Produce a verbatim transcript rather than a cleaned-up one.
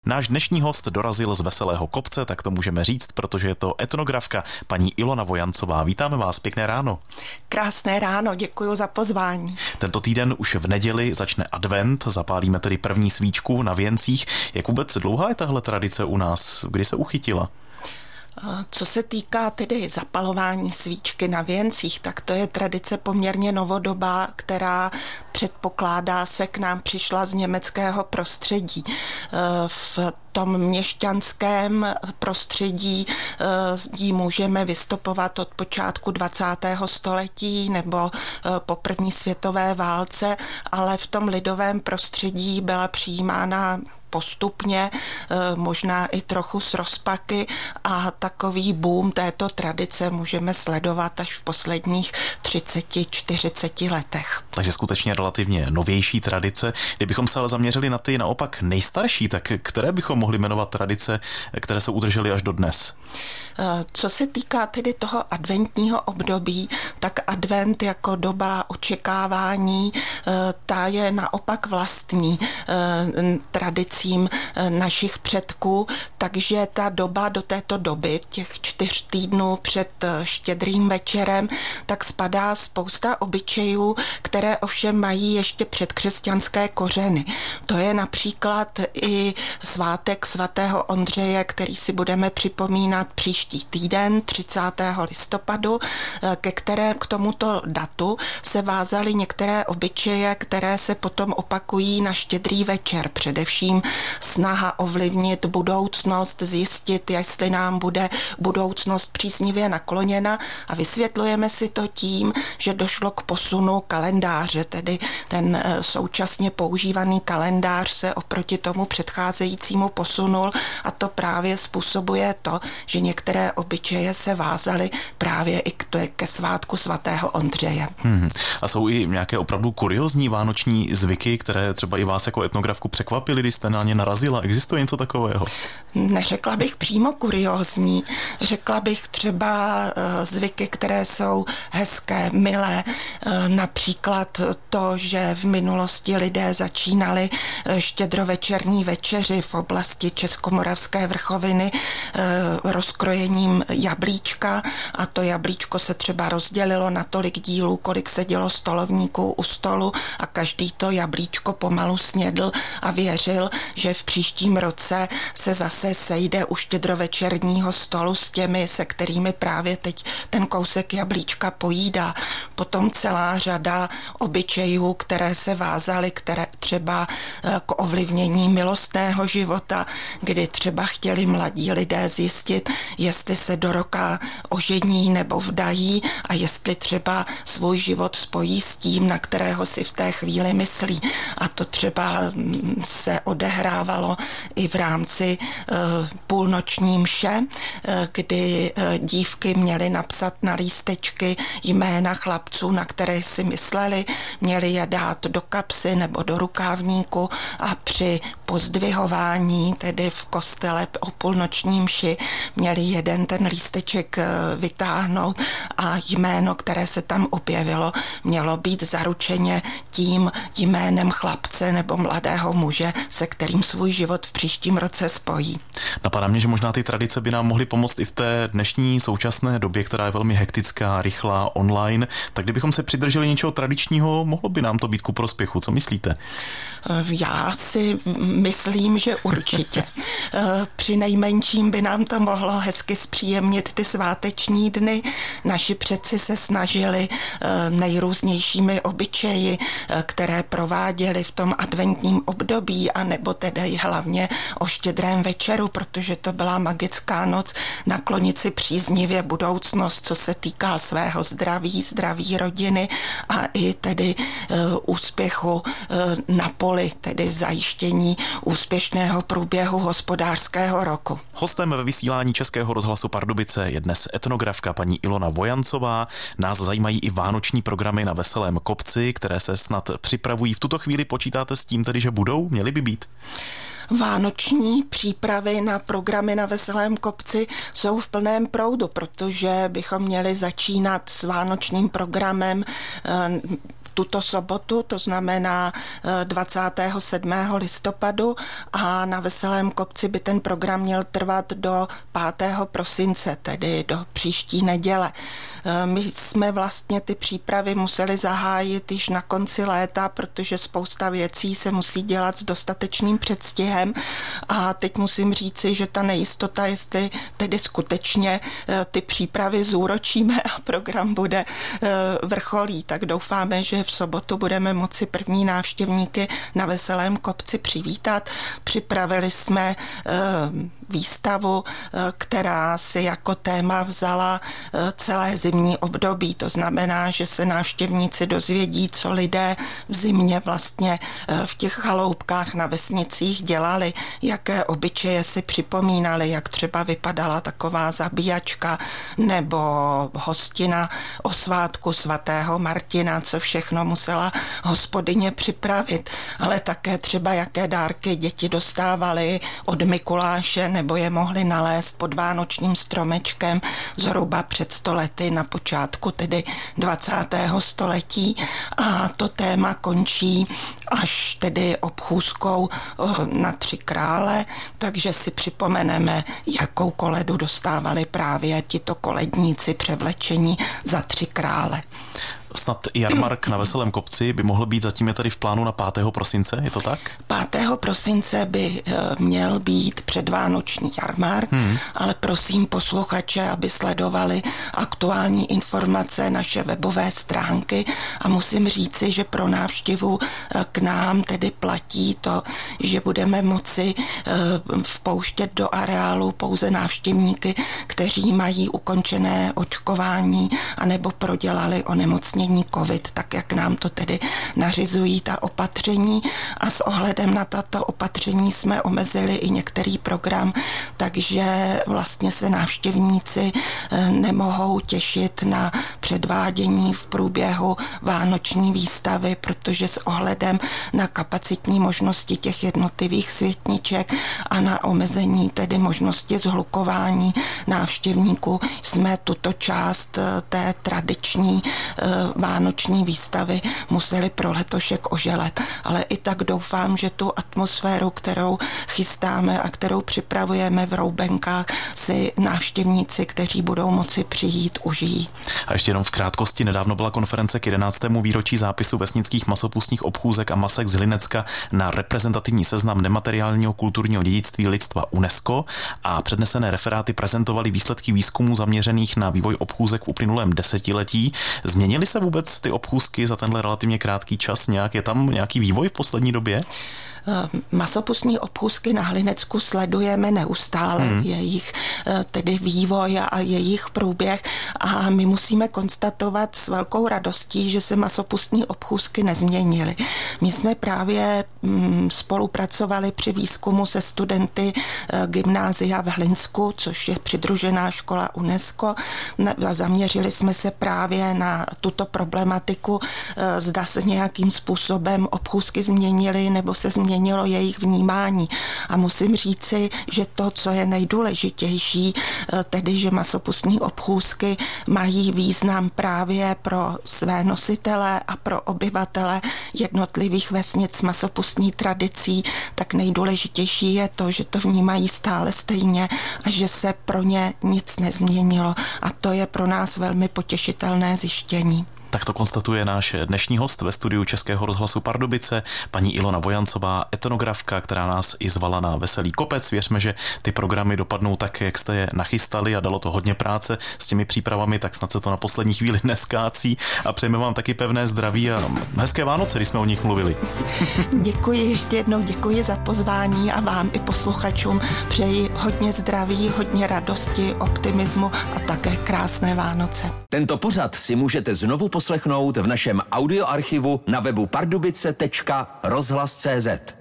Náš dnešní host dorazil z Veselého kopce, tak to můžeme říct, protože je to etnografka paní Ilona Vojancová. Vítáme vás, pěkné ráno. Krásné ráno, děkuji za pozvání. Tento týden už v neděli začne advent, zapálíme tedy první svíčku na věncích. Jak vůbec dlouhá je tahle tradice u nás? Kdy se uchytila? Co se týká tedy zapalování svíčky na věncích, tak to je tradice poměrně novodobá, která předpokládá se k nám přišla z německého prostředí. V tom měšťanském prostředí ji můžeme vystupovat od počátku dvacátého století nebo po první světové válce, ale v tom lidovém prostředí byla přijímána postupně, možná i trochu s rozpaky, a takový boom této tradice můžeme sledovat až v posledních třiceti čtyřiceti letech. Takže skutečně relativně novější tradice. Kdybychom se ale zaměřili na ty naopak nejstarší, tak které bychom mohli jmenovat tradice, které se udržely až do dnes? Co se týká tedy toho adventního období, tak advent jako doba očekávání, ta je naopak vlastní tradicím našich předků, takže ta doba do této doby, těch čtyř týdnů před Štědrým večerem, tak spadá spousta obyčejů, které ovšem mají ještě předkřesťanské kořeny. To je například i svátek svatého Ondřeje, který si budeme připomínat příští týden, třicátého listopadu, ke které k tomuto datu se vázaly některé obyčeje, které se potom opakují na Štědrý večer. Především snaha ovlivnit budoucnost, zjistit, jestli nám bude budoucnost příznivě nakloněna, a vysvětlujeme si to tím, že došlo k posunu kalendáře, tedy ten současně používaný kalendář se oproti tomu předcházejícímu posunul, a to právě způsobuje to, že některé obyčeje se vázaly právě i ke svátku svatého Ondřeje. Hmm. A jsou i nějaké opravdu kuriózní vánoční zvyky, které třeba i vás jako etnografku překvapily, když jste na ně narazila? Existuje něco takového? Neřekla bych přímo kuriózní. Řekla bych třeba zvyky, které jsou hezké, milé. Například to, že v minulosti lidé začínali štědrovečerní večeři v oblasti Českomoravské vrchoviny rozkrojením jablíčka, a to jablíčko se třeba rozdělilo na tolik dílů, kolik sedělo stolovníků u stolu, a každý to jablíčko pomalu snědl a věřil, že v příštím roce se zase sejde u štědrovečerního stolu s těmi, se kterými právě teď ten kousek jablíčka pojídá. Potom celá řada obyčejů, které se vázaly, které třeba k ovlivnění milostného života, kdy třeba chtěli mladí lidé zjistit, jestli se do roka ožení nebo vdají, a jestli třeba svůj život spojí s tím, na kterého si v té chvíli myslí. A to třeba se odehrávalo i v rámci uh, půlnoční mše, uh, kdy uh, dívky měly napsat na lístečky jména chlapců, na které si mysleli, měly je dát do kapsy nebo do rukávníku, a při pozdvihování, tedy v kostele o půlnoční mši, měli jeden ten lísteček vytáhnout, a jméno, které se tam objevilo, mělo být zaručeně tím jménem chlapce nebo mladého muže, se kterým svůj život v příštím roce spojí. Napadá mě, že možná ty tradice by nám mohly pomoct i v té dnešní současné době, která je velmi hektická, rychlá, online. Tak kdybychom se přidrželi něčeho tradičního, mohlo by nám to být ku prospěchu. Co myslíte? Já si myslím, že určitě. Při nejmenším by nám to mohlo hezky zpříjemnit ty sváteční dny. Naši předci se snažili nejrůznějšími obyčeji, které prováděli v tom adventním období, a nebo tedy hlavně o Štědrém večeru, protože to byla magická noc, naklonit si příznivě budoucnost, co se týká svého zdraví, zdraví rodiny a i tedy uh, úspěchu uh, na poli, tedy zajištění úspěšného průběhu hospodářského roku. Hostem ve vysílání Českého rozhlasu Pardubice je dnes etnografka paní Ilona Vojancová. Nás zajímají i vánoční programy na Veselém kopci, které se snad připravují. V tuto chvíli počítáte s tím tedy, že budou? Měly by být? Vánoční přípravy na programy na Veselém kopci jsou v plném proudu, protože bychom měli začínat s vánočním programem tuto sobotu, to znamená dvacátého sedmého listopadu, a na Veselém kopci by ten program měl trvat do pátého prosince, tedy do příští neděle. My jsme vlastně ty přípravy museli zahájit již na konci léta, protože spousta věcí se musí dělat s dostatečným předstihem, a teď musím říci, že ta nejistota, jestli tedy skutečně ty přípravy zúročíme a program bude vrcholí, tak doufáme, že v sobotu budeme moci první návštěvníky na Veselém kopci přivítat. Připravili jsme výstavu, která si jako téma vzala celé zimní období. To znamená, že se návštěvníci dozvědí, co lidé v zimě vlastně v těch chaloupkách na vesnicích dělali, jaké obyčeje si připomínali, jak třeba vypadala taková zabíjačka nebo hostina o svátku svatého Martina, co všechno musela hospodyně připravit, ale také třeba jaké dárky děti dostávaly od Mikuláše nebo je mohli nalézt pod vánočním stromečkem zhruba před sto lety na počátku tedy dvacátého století. A to téma končí až tedy obchůzkou na Tři krále, takže si připomeneme, jakou koledu dostávali právě tito koledníci převlečení za Tři krále. Snad jarmark na Veselém kopci by mohl být, zatím je tady v plánu na pátého prosince, je to tak? pátého prosince by měl být předvánoční jarmark, hmm. ale prosím posluchače, aby sledovali aktuální informace, naše webové stránky, a musím říci, že pro návštěvu k nám tedy platí to, že budeme moci vpouštět do areálu pouze návštěvníky, kteří mají ukončené očkování anebo prodělali onemocnění covid, tak jak nám to tedy nařizují ta opatření, a s ohledem na tato opatření jsme omezili i některý program, takže vlastně se návštěvníci nemohou těšit na předvádění v průběhu vánoční výstavy, protože s ohledem na kapacitní možnosti těch jednotlivých světniček a na omezení tedy možnosti zhlukování návštěvníků jsme tuto část té tradiční vánoční výstavy museli pro letošek oželet. Ale i tak doufám, že tu atmosféru, kterou chystáme a kterou připravujeme v Roubenkách, si návštěvníci, kteří budou moci přijít, užijí. A ještě jenom v krátkosti, nedávno byla konference k jedenáctému výročí zápisu vesnických masopustních obchůzek a masek z Hlinecka na reprezentativní seznam nemateriálního kulturního dědictví lidstva UNESCO, a přednesené referáty prezentovaly výsledky výzkumů zaměřených na vývoj obchůzek v uplynulém desetiletí. Změnily se vůbec ty obchůzky za tenhle relativně krátký čas nějak? Je tam nějaký vývoj v poslední době? Masopustní obchůzky na Hlinecku sledujeme neustále, hmm. jejich tedy vývoj a jejich průběh, a my musíme konstatovat s velkou radostí, že se masopustní obchůzky nezměnily. My jsme právě spolupracovali při výzkumu se studenty gymnázia v Hlinsku, což je přidružená škola UNESCO. Zaměřili jsme se právě na tuto problematiku, zda se nějakým způsobem obchůzky změnily nebo se změnily změnilo jejich vnímání. A musím říci, že to, co je nejdůležitější, tedy že masopustní obchůzky mají význam právě pro své nositele a pro obyvatele jednotlivých vesnic s masopustní tradicí, tak nejdůležitější je to, že to vnímají stále stejně a že se pro ně nic nezměnilo. A to je pro nás velmi potěšitelné zjištění. Tak to konstatuje náš dnešní host ve studiu Českého rozhlasu Pardubice, paní Ilona Vojancová, etnografka, která nás i zvala na Veselý kopec. Věřme, že ty programy dopadnou tak, jak jste je nachystali, a dalo to hodně práce s těmi přípravami, tak snad se to na poslední chvíli neskácí, a přejeme vám taky pevné zdraví a hezké Vánoce, když jsme o nich mluvili. Děkuji ještě jednou, děkuji za pozvání, a vám i posluchačům přeji hodně zdraví, hodně radosti, optimismu a také krásné Vánoce. Tento pořad si můžete znovu poslechnout v našem audioarchivu na webu pardubice tečka rozhlas tečka cé zet.